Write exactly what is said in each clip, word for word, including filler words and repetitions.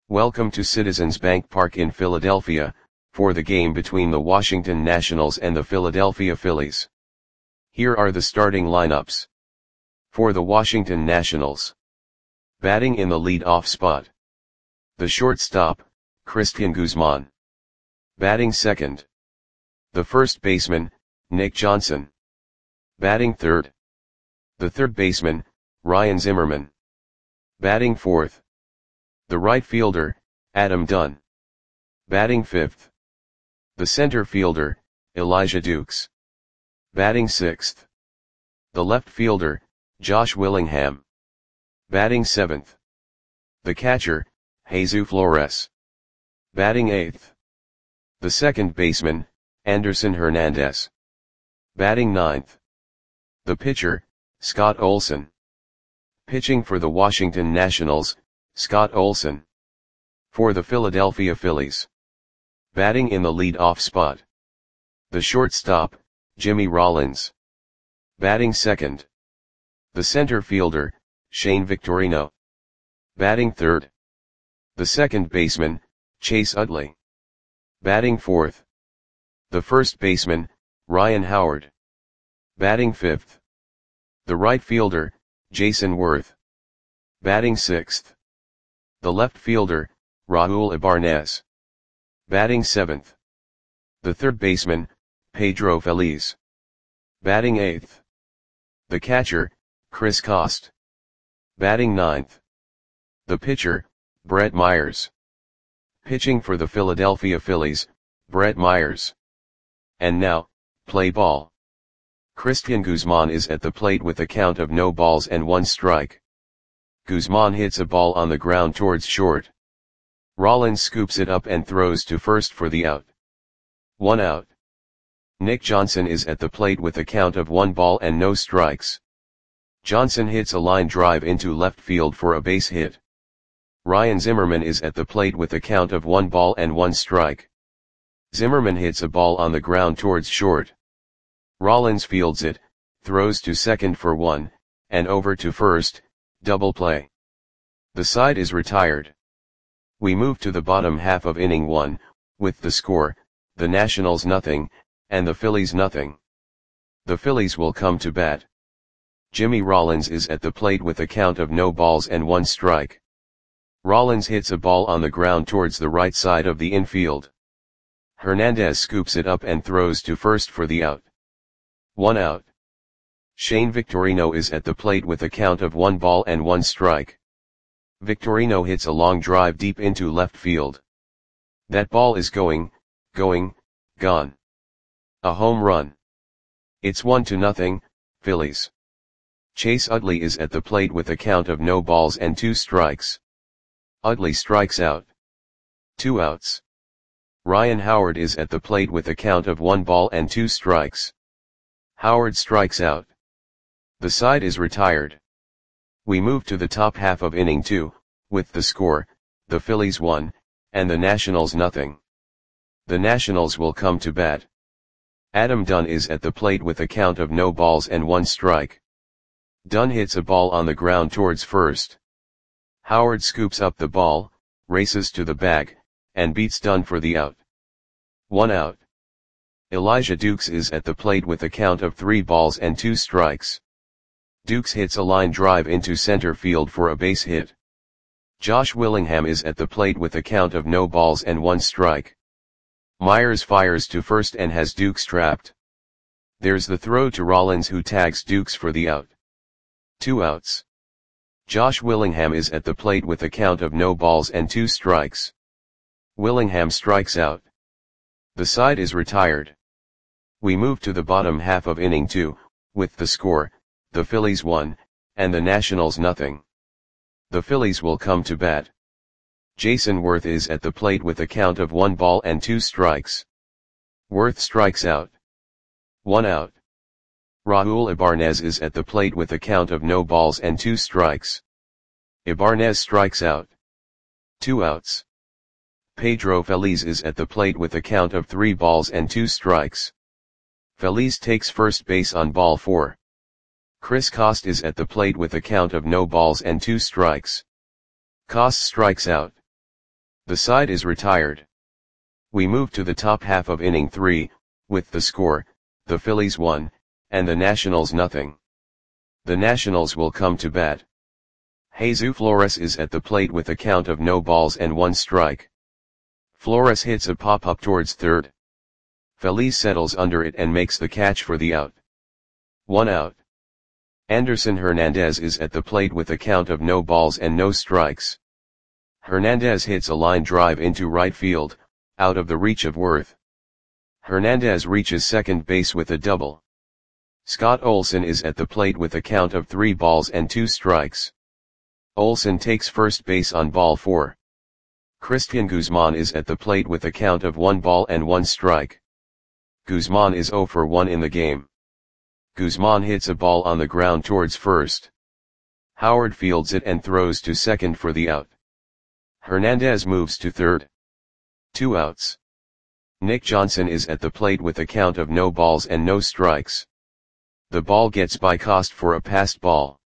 Welcome to Citizens Bank Park in Philadelphia, for the game between the Washington Nationals and the Philadelphia Phillies. Here are the starting lineups. For the Washington Nationals. Batting in the lead-off spot. The shortstop, Cristian Guzman. Batting second. The first baseman, Nick Johnson. Batting third. The third baseman, Ryan Zimmerman. Batting fourth. The right fielder, Adam Dunn. Batting fifth. The center fielder, Elijah Dukes. Batting sixth. The left fielder, Josh Willingham. Batting seventh. The catcher, Jesus Flores. Batting eighth. The second baseman, Anderson Hernandez. Batting ninth. The pitcher, Scott Olson. Pitching for the Washington Nationals, Scott Olson. For the Philadelphia Phillies. Batting in the lead-off spot. The shortstop, Jimmy Rollins. Batting second. The center fielder, Shane Victorino. Batting third. The second baseman, Chase Utley. Batting fourth. The first baseman, Ryan Howard. Batting fifth. The right fielder, Jason Worth. Batting sixth. The left fielder, Raul Ibanez. Batting seventh. The third baseman, Pedro Feliz. Batting eighth. The catcher, Chris Cost. Batting ninth. The pitcher, Brett Myers. Pitching for the Philadelphia Phillies, Brett Myers. And now, play ball. Cristian Guzman is at the plate with a count of no balls and one strike. Guzman hits a ball on the ground towards short. Rollins scoops it up and throws to first for the out. One out. Nick Johnson is at the plate with a count of one ball and no strikes. Johnson hits a line drive into left field for a base hit. Ryan Zimmerman is at the plate with a count of one ball and one strike. Zimmerman hits a ball on the ground towards short. Rollins fields it, throws to second for one, and over to first. Double play. The side is retired. We move to the bottom half of inning one, with the score, the Nationals nothing, and the Phillies nothing. The Phillies will come to bat. Jimmy Rollins is at the plate with a count of no balls and one strike. Rollins hits a ball on the ground towards the right side of the infield. Hernandez scoops it up and throws to first for the out. One out. Shane Victorino is at the plate with a count of one ball and one strike. Victorino hits a long drive deep into left field. That ball is going, going, gone. A home run. It's one to nothing, Phillies. Chase Utley is at the plate with a count of no balls and two strikes. Utley strikes out. Two outs. Ryan Howard is at the plate with a count of one ball and two strikes. Howard strikes out. The side is retired. We move to the top half of inning two, with the score, the Phillies one, and the Nationals nothing. The Nationals will come to bat. Adam Dunn is at the plate with a count of no balls and one strike. Dunn hits a ball on the ground towards first. Howard scoops up the ball, races to the bag, and beats Dunn for the out. One out. Elijah Dukes is at the plate with a count of three balls and two strikes. Dukes hits a line drive into center field for a base hit. Josh Willingham is at the plate with a count of no balls and one strike. Myers fires to first and has Dukes trapped. There's the throw to Rollins, who tags Dukes for the out. Two outs. Josh Willingham is at the plate with a count of no balls and two strikes. Willingham strikes out. The side is retired. We move to the bottom half of inning two, with the score, the Phillies one, and the Nationals nothing. The Phillies will come to bat. Jason Worth is at the plate with a count of one ball and two strikes. Worth strikes out. One out. Raul Ibanez is at the plate with a count of no balls and two strikes. Ibanez strikes out. Two outs. Pedro Feliz is at the plate with a count of three balls and two strikes. Feliz takes first base on ball four. Chris Cost is at the plate with a count of no balls and two strikes. Cost strikes out. The side is retired. We move to the top half of inning three, with the score, the Phillies one, and the Nationals nothing. The Nationals will come to bat. Jesus Flores is at the plate with a count of no balls and one strike. Flores hits a pop-up towards third. Feliz settles under it and makes the catch for the out. One out. Anderson Hernandez is at the plate with a count of no balls and no strikes. Hernandez hits a line drive into right field, out of the reach of Worth. Hernandez reaches second base with a double. Scott Olson is at the plate with a count of three balls and two strikes. Olson takes first base on ball four. Christian Guzman is at the plate with a count of one ball and one strike. Guzman is zero for one in the game. Guzman hits a ball on the ground towards first. Howard fields it and throws to second for the out. Hernandez moves to third. Two outs. Nick Johnson is at the plate with a count of no balls and no strikes. The ball gets by Cost for a passed ball.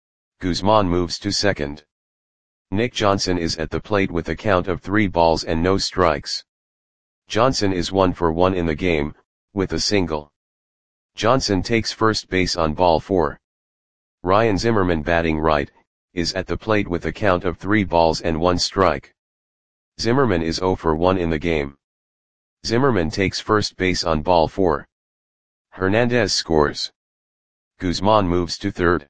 Guzman moves to second. Nick Johnson is at the plate with a count of three balls and no strikes. Johnson is one for one in the game, with a single. Johnson takes first base on ball four. Ryan Zimmerman, batting right, is at the plate with a count of three balls and one strike. Zimmerman is zero for one in the game. Zimmerman takes first base on ball four. Hernandez scores. Guzman moves to third.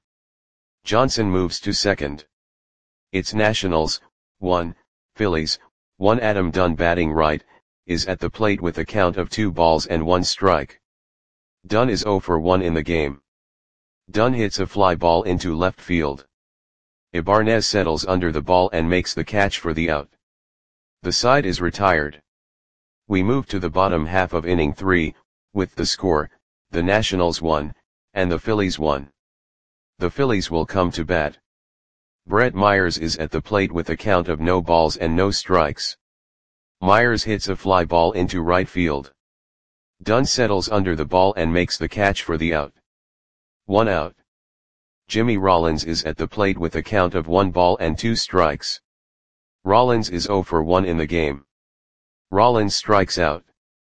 Johnson moves to second. It's Nationals, one, Phillies, one. Adam Dunn, batting right, is at the plate with a count of two balls and one strike. Dunn is zero for one in the game. Dunn hits a fly ball into left field. Ibanez settles under the ball and makes the catch for the out. The side is retired. We move to the bottom half of inning three, with the score, the Nationals one, and the Phillies one. The Phillies will come to bat. Brett Myers is at the plate with a count of no balls and no strikes. Myers hits a fly ball into right field. Dunn settles under the ball and makes the catch for the out. One out. Jimmy Rollins is at the plate with a count of one ball and two strikes. Rollins is zero for one in the game. Rollins strikes out.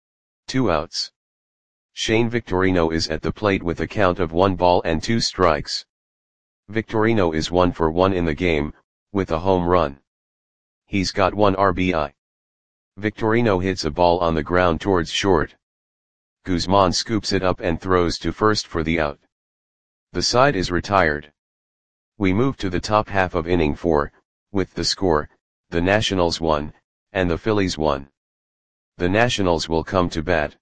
Two outs. Shane Victorino is at the plate with a count of one ball and two strikes. Victorino is one for one in the game, with a home run. He's got one R B I. Victorino hits a ball on the ground towards short. Guzman scoops it up and throws to first for the out. The side is retired. We move to the top half of inning four, with the score, the Nationals one, and the Phillies one. The Nationals will come to bat.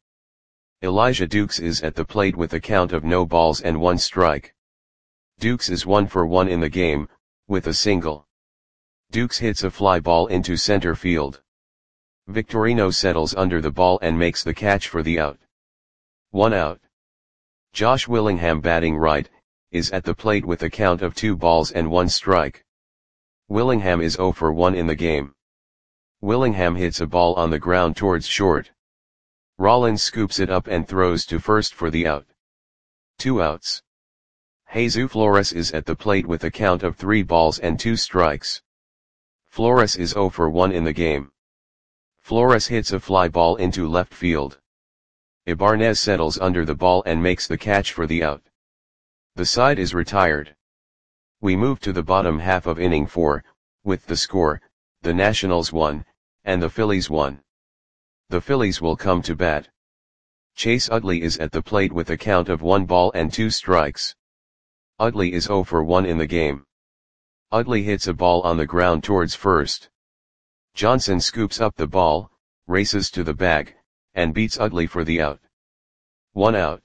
Elijah Dukes is at the plate with a count of no balls and one strike. Dukes is one for one in the game, with a single. Dukes hits a fly ball into center field. Victorino settles under the ball and makes the catch for the out. One out. Josh Willingham, batting right, is at the plate with a count of two balls and one strike. Willingham is zero for one in the game. Willingham hits a ball on the ground towards short. Rollins scoops it up and throws to first for the out. Two outs. Jesus Flores is at the plate with a count of three balls and two strikes. Flores is zero for one in the game. Flores hits a fly ball into left field. Ibanez settles under the ball and makes the catch for the out. The side is retired. We move to the bottom half of inning four, with the score, the Nationals one, and the Phillies one. The Phillies will come to bat. Chase Utley is at the plate with a count of one ball and two strikes. Utley is zero for one in the game. Utley hits a ball on the ground towards first. Johnson scoops up the ball, races to the bag, and beats Utley for the out. One out.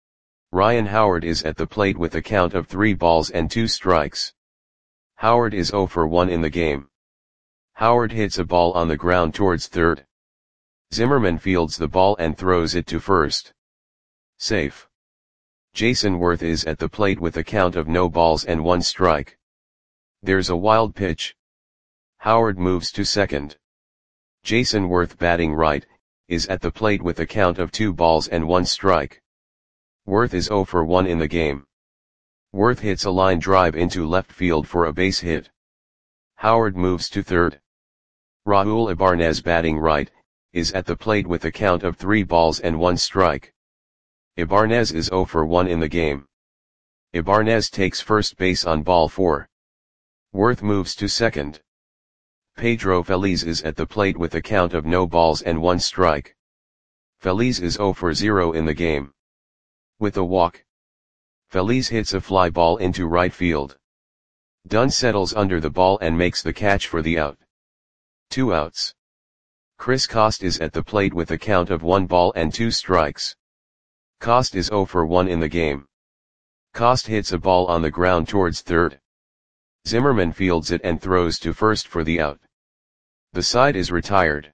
Ryan Howard is at the plate with a count of three balls and two strikes. Howard is zero for one in the game. Howard hits a ball on the ground towards third. Zimmerman fields the ball and throws it to first. Safe. Jason Worth is at the plate with a count of no balls and one strike. There's a wild pitch. Howard moves to second. Jason Worth, batting right, is at the plate with a count of two balls and one strike. Worth is zero for one in the game. Worth hits a line drive into left field for a base hit. Howard moves to third. Raul Ibanez batting right, is at the plate with a count of three balls and one strike. Ibanez is zero for one in the game. Ibanez takes first base on ball four. Worth moves to second. Pedro Feliz is at the plate with a count of no balls and one strike. Feliz is zero for zero in the game. With a walk, Feliz hits a fly ball into right field. Dunn settles under the ball and makes the catch for the out. Two outs. Chris Coste is at the plate with a count of one ball and two strikes. Coste is zero for one in the game. Coste hits a ball on the ground towards third. Zimmerman fields it and throws to first for the out. The side is retired.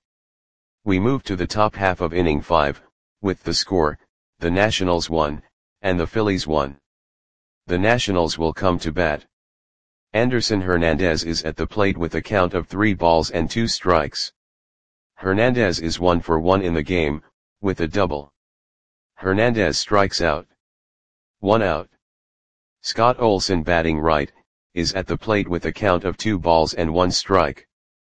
We move to the top half of inning five, with the score, the Nationals won, and the Phillies won. The Nationals will come to bat. Anderson Hernandez is at the plate with a count of three balls and two strikes. Hernandez is one for one in the game, with a double. Hernandez strikes out. One out. Scott Olson batting right, is at the plate with a count of two balls and one strike.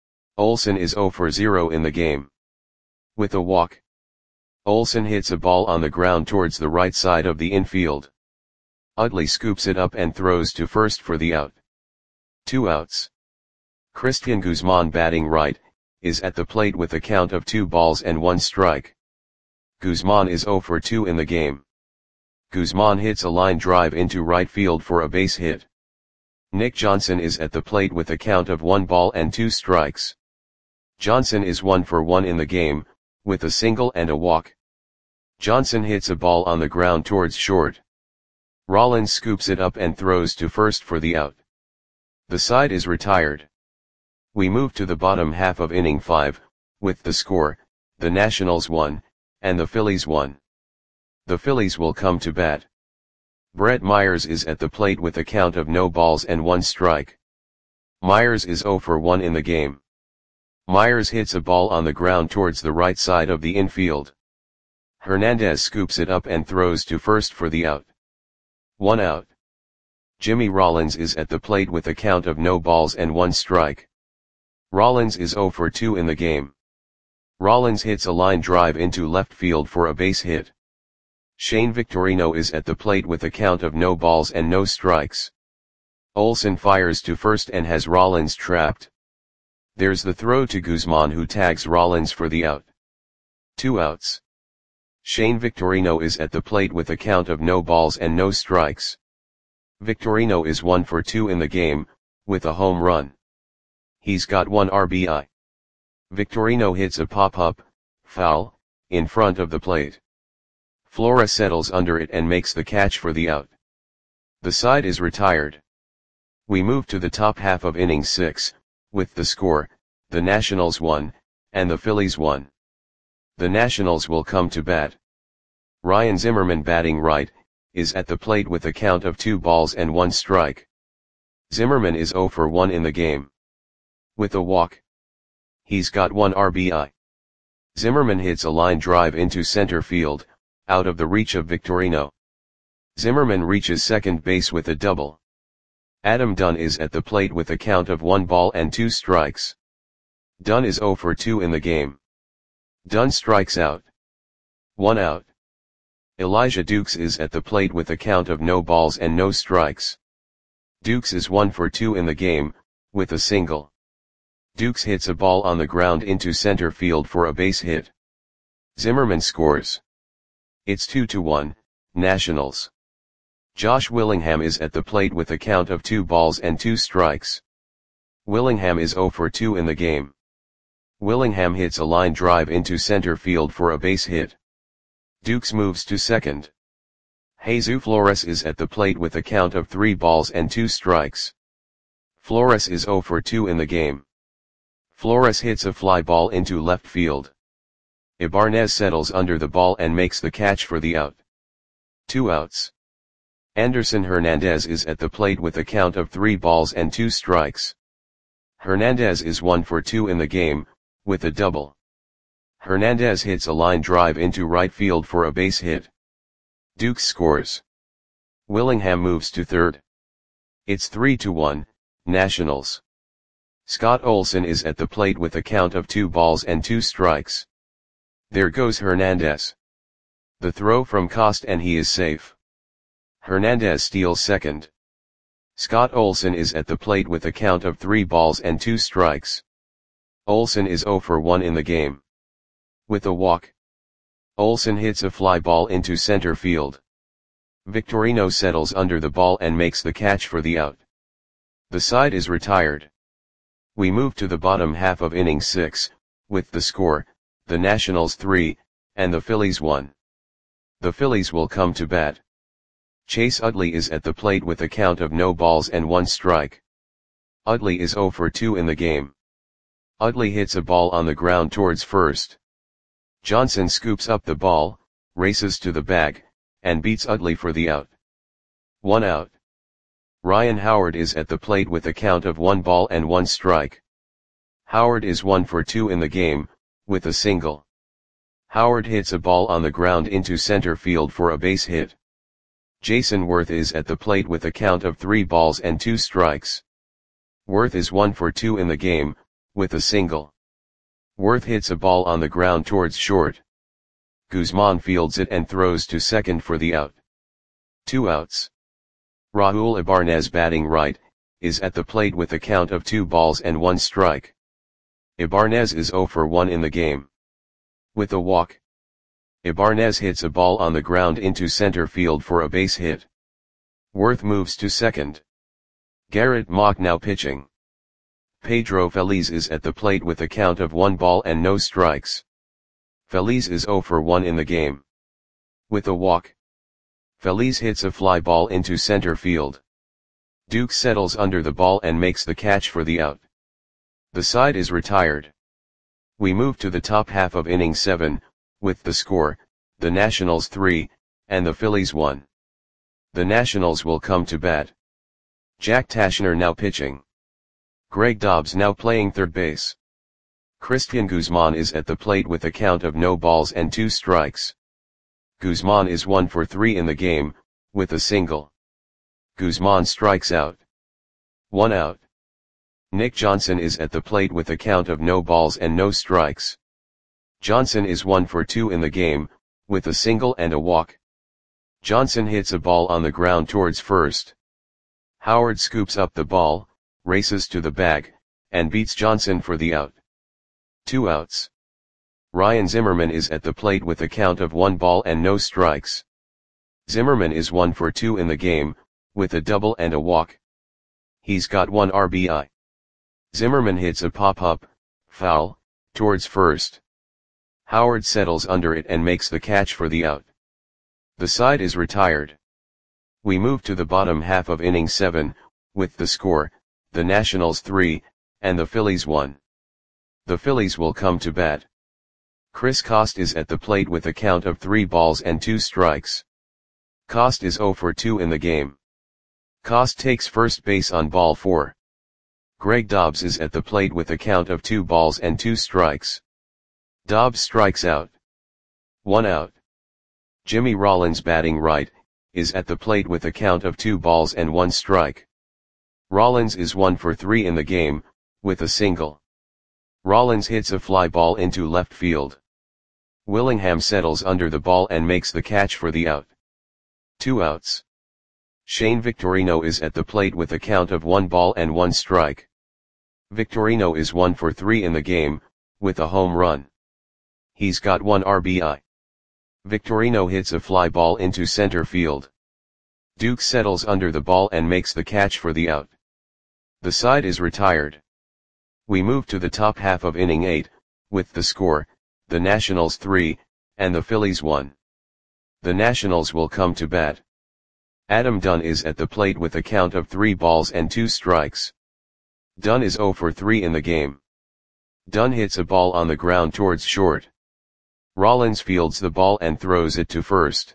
Olson is zero for zero in the game. With a walk, Olson hits a ball on the ground towards the right side of the infield. Utley scoops it up and throws to first for the out. Two outs. Christian Guzman batting right, is at the plate with a count of two balls and one strike. Guzman is zero for two in the game. Guzman hits a line drive into right field for a base hit. Nick Johnson is at the plate with a count of one ball and two strikes. Johnson is one for one in the game, with a single and a walk. Johnson hits a ball on the ground towards short. Rollins scoops it up and throws to first for the out. The side is retired. We move to the bottom half of inning five, with the score, the Nationals won, and the Phillies won. The Phillies will come to bat. Brett Myers is at the plate with a count of no balls and one strike. Myers is zero for one in the game. Myers hits a ball on the ground towards the right side of the infield. Hernandez scoops it up and throws to first for the out. One out. Jimmy Rollins is at the plate with a count of no balls and one strike. Rollins is zero for two in the game. Rollins hits a line drive into left field for a base hit. Shane Victorino is at the plate with a count of no balls and no strikes. Olson fires to first and has Rollins trapped. There's the throw to Guzman, who tags Rollins for the out. Two outs. Shane Victorino is at the plate with a count of no balls and no strikes. Victorino is one for two in the game, with a home run. He's got one R B I. Victorino hits a pop-up, foul, in front of the plate. Flora settles under it and makes the catch for the out. The side is retired. We move to the top half of inning six, with the score, the Nationals won, and the Phillies won. The Nationals will come to bat. Ryan Zimmerman batting right, is at the plate with a count of two balls and one strike. Zimmerman is zero for one in the game. With a walk, he's got one R B I. Zimmerman hits a line drive into center field, out of the reach of Victorino. Zimmerman reaches second base with a double. Adam Dunn is at the plate with a count of one ball and two strikes. Dunn is zero for two in the game. Dunn strikes out. One out. Elijah Dukes is at the plate with a count of no balls and no strikes. Dukes is one for two in the game, with a single. Dukes hits a ball on the ground into center field for a base hit. Zimmerman scores. It's two to one, Nationals. Josh Willingham is at the plate with a count of two balls and two strikes. Willingham is zero for two in the game. Willingham hits a line drive into center field for a base hit. Dukes moves to second. Jesus Flores is at the plate with a count of three balls and two strikes. Flores is zero for two in the game. Flores hits a fly ball into left field. Ibanez settles under the ball and makes the catch for the out. Two outs. Anderson Hernandez is at the plate with a count of three balls and two strikes. Hernandez is one for two in the game, with a double. Hernandez hits a line drive into right field for a base hit. Dukes scores. Willingham moves to third. It's three to one, Nationals. Scott Olson is at the plate with a count of two balls and two strikes. There goes Hernandez. The throw from Cost and he is safe. Hernandez steals second. Scott Olson is at the plate with a count of three balls and two strikes. Olson is zero for one in the game. With a walk, Olson hits a fly ball into center field. Victorino settles under the ball and makes the catch for the out. The side is retired. We move to the bottom half of inning six, with the score, the Nationals three, and the Phillies one. The Phillies will come to bat. Chase Utley is at the plate with a count of no balls and one strike. Utley is zero for two in the game. Utley hits a ball on the ground towards first. Johnson scoops up the ball, races to the bag, and beats Utley for the out. One out. Ryan Howard is at the plate with a count of one ball and one strike. Howard is one for two in the game, with a single. Howard hits a ball on the ground into center field for a base hit. Jason Worth is at the plate with a count of three balls and two strikes. Worth is one for two in the game, with a single. Worth hits a ball on the ground towards short. Guzman fields it and throws to second for the out. Two outs. Raul Ibanez, batting right, is at the plate with a count of two balls and one strike. Ibanez is zero for one in the game. With a walk, Ibanez hits a ball on the ground into center field for a base hit. Worth moves to second. Garrett Mock now pitching. Pedro Feliz is at the plate with a count of one ball and no strikes. Feliz is zero for one in the game. With a walk, Feliz hits a fly ball into center field. Duke settles under the ball and makes the catch for the out. The side is retired. We move to the top half of inning seven, with the score, the Nationals three, and the Phillies one. The Nationals will come to bat. Jack Tashner now pitching. Greg Dobbs now playing third base. Christian Guzman is at the plate with a count of no balls and two strikes. Guzman is one for three in the game, with a single. Guzman strikes out. One out. Nick Johnson is at the plate with a count of no balls and no strikes. Johnson is one for two in the game, with a single and a walk. Johnson hits a ball on the ground towards first. Howard scoops up the ball, races to the bag, and beats Johnson for the out. Two outs. Ryan Zimmerman is at the plate with a count of one ball and no strikes. Zimmerman is one for two in the game, with a double and a walk. He's got one R B I. Zimmerman hits a pop-up, foul, towards first. Howard settles under it and makes the catch for the out. The side is retired. We move to the bottom half of inning seven, with the score, the Nationals three, and the Phillies one. The Phillies will come to bat. Chris Cost is at the plate with a count of three balls and two strikes. Cost is zero for two in the game. Cost takes first base on ball four. Greg Dobbs is at the plate with a count of two balls and two strikes. Dobbs strikes out. One out. Jimmy Rollins, batting right, is at the plate with a count of two balls and one strike. Rollins is one for three in the game, with a single. Rollins hits a fly ball into left field. Willingham settles under the ball and makes the catch for the out. Two outs. Shane Victorino is at the plate with a count of one ball and one strike. Victorino is one for three in the game, with a home run. He's got one R B I. Victorino hits a fly ball into center field. Duke settles under the ball and makes the catch for the out. The side is retired. We move to the top half of inning eight, with the score, the Nationals three, and the Phillies one. The Nationals will come to bat. Adam Dunn is at the plate with a count of three balls and two strikes. Dunn is zero for three in the game. Dunn hits a ball on the ground towards short. Rollins fields the ball and throws it to first.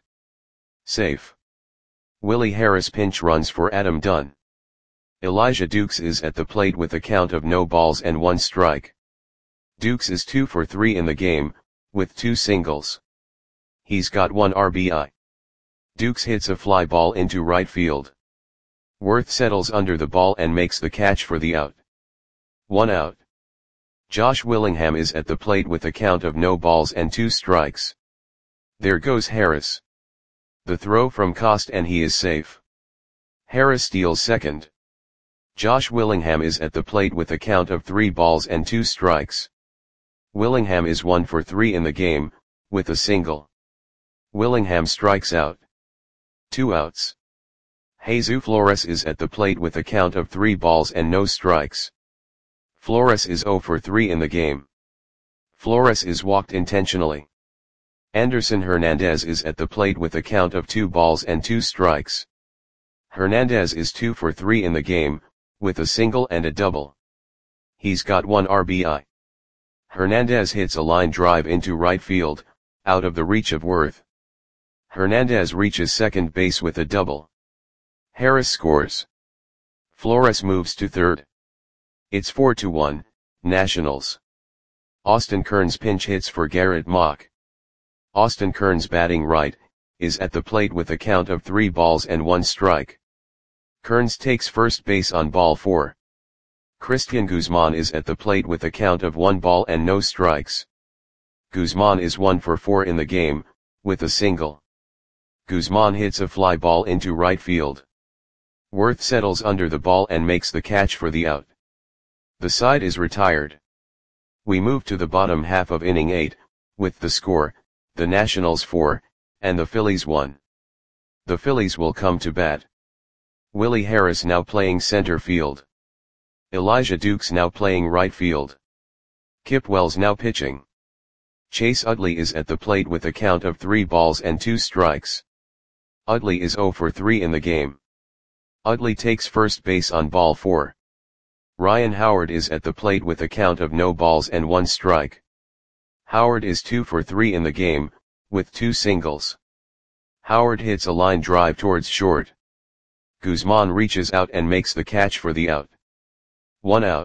Safe. Willie Harris pinch runs for Adam Dunn. Elijah Dukes is at the plate with a count of no balls and one strike. Dukes is two for three in the game, with two singles. He's got one R B I. Dukes hits a fly ball into right field. Worth settles under the ball and makes the catch for the out. One out. Josh Willingham is at the plate with a count of no balls and two strikes. There goes Harris. The throw from Cost and he is safe. Harris steals second. Josh Willingham is at the plate with a count of three balls and two strikes. Willingham is one for three in the game, with a single. Willingham strikes out. Two outs. Jesus Flores is at the plate with a count of three balls and no strikes. Flores is zero for three in the game. Flores is walked intentionally. Anderson Hernandez is at the plate with a count of two balls and two strikes. Hernandez is two for three in the game, with a single and a double. He's got one R B I. Hernandez hits a line drive into right field, out of the reach of Worth. Hernandez reaches second base with a double. Harris scores. Flores moves to third. It's four to one, Nationals. Austin Kearns pinch hits for Garrett Mock. Austin Kearns batting right, is at the plate with a count of three balls and one strike. Kearns takes first base on ball four. Christian Guzman is at the plate with a count of one ball and no strikes. Guzman is one for four in the game, with a single. Guzman hits a fly ball into right field. Worth settles under the ball and makes the catch for the out. The side is retired. We move to the bottom half of inning eight, with the score, the Nationals four, and the Phillies one. The Phillies will come to bat. Willie Harris now playing center field. Elijah Dukes now playing right field. Kip Wells now pitching. Chase Utley is at the plate with a count of three balls and two strikes. Utley is zero for three in the game. Utley takes first base on ball four. Ryan Howard is at the plate with a count of no balls and one strike. Howard is two for three in the game, with two singles. Howard hits a line drive towards short. Guzman reaches out and makes the catch for the out. One out.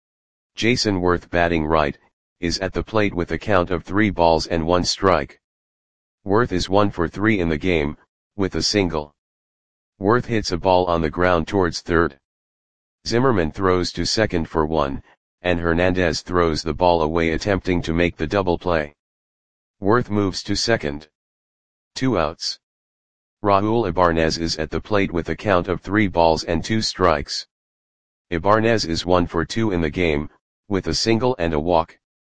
Jason Worth batting right, is at the plate with a count of three balls and one strike. Worth is one for three in the game, with a single. Worth hits a ball on the ground towards third. Zimmerman throws to second for one, and Hernandez throws the ball away attempting to make the double play. Worth moves to second. Two outs. Raul Ibanez is at the plate with a count of three balls and two strikes. Ibanez is one for two in the game, with a single and a walk.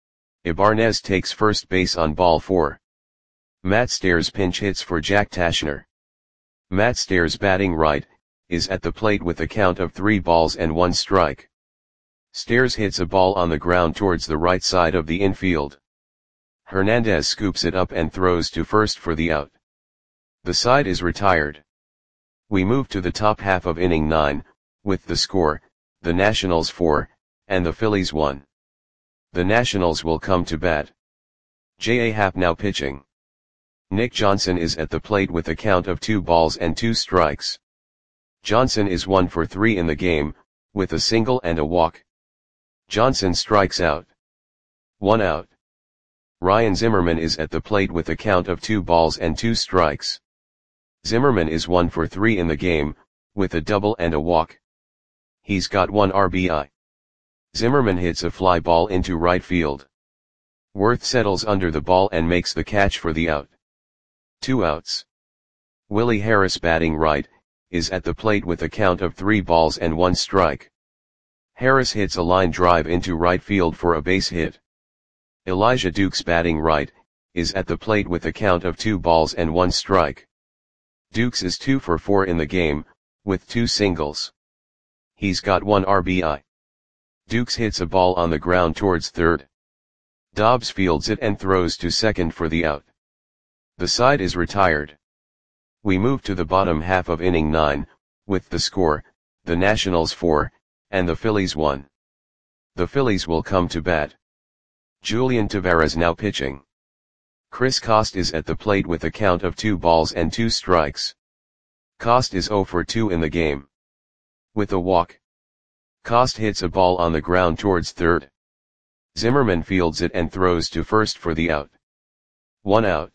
Ibanez takes first base on ball four. Matt Stairs pinch hits for Jack Tashner. Matt Stairs batting right, is at the plate with a count of three balls and one strike. Stairs hits a ball on the ground towards the right side of the infield. Hernandez scoops it up and throws to first for the out. The side is retired. We move to the top half of inning nine, with the score, the Nationals four, and the Phillies one. The Nationals will come to bat. J A. Happ now pitching. Nick Johnson is at the plate with a count of two balls and two strikes. Johnson is one for three in the game, with a single and a walk. Johnson strikes out. One out. Ryan Zimmerman is at the plate with a count of two balls and two strikes. Zimmerman is one for three in the game, with a double and a walk. He's got one R B I. Zimmerman hits a fly ball into right field. Worth settles under the ball and makes the catch for the out. Two outs. Willie Harris batting right, is at the plate with a count of three balls and one strike. Harris hits a line drive into right field for a base hit. Elijah Dukes batting right, is at the plate with a count of two balls and one strike. Dukes is two for four in the game, with two singles. He's got one R B I. Dukes hits a ball on the ground towards third. Dobbs fields it and throws to second for the out. The side is retired. We move to the bottom half of inning nine, with the score, the Nationals four, and the Phillies one. The Phillies will come to bat. Julian Taveras now pitching. Chris Cost is at the plate with a count of two balls and two strikes. Cost is zero for two in the game. With a walk. Cost hits a ball on the ground towards third. Zimmerman fields it and throws to first for the out. One out.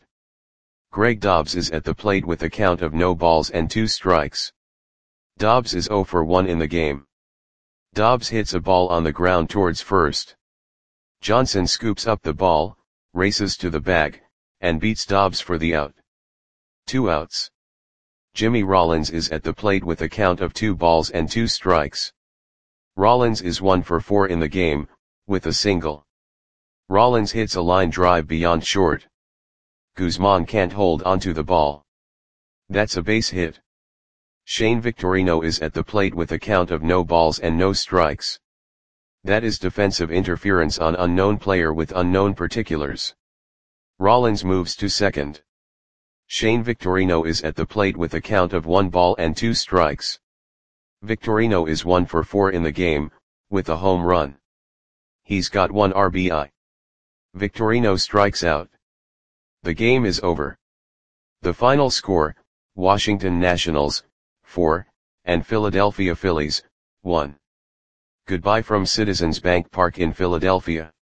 Greg Dobbs is at the plate with a count of no balls and two strikes. Dobbs is zero for one in the game. Dobbs hits a ball on the ground towards first. Johnson scoops up the ball, races to the bag, and beats Dobbs for the out. Two outs. Jimmy Rollins is at the plate with a count of two balls and two strikes. Rollins is one for four in the game, with a single. Rollins hits a line drive beyond short. Guzman can't hold onto the ball. That's a base hit. Shane Victorino is at the plate with a count of no balls and no strikes. That is defensive interference on unknown player with unknown particulars. Rollins moves to second. Shane Victorino is at the plate with a count of one ball and two strikes. Victorino is one for four in the game, with a home run. He's got one R B I. Victorino strikes out. The game is over. The final score, Washington Nationals, four, and Philadelphia Phillies, one. Goodbye from Citizens Bank Park in Philadelphia.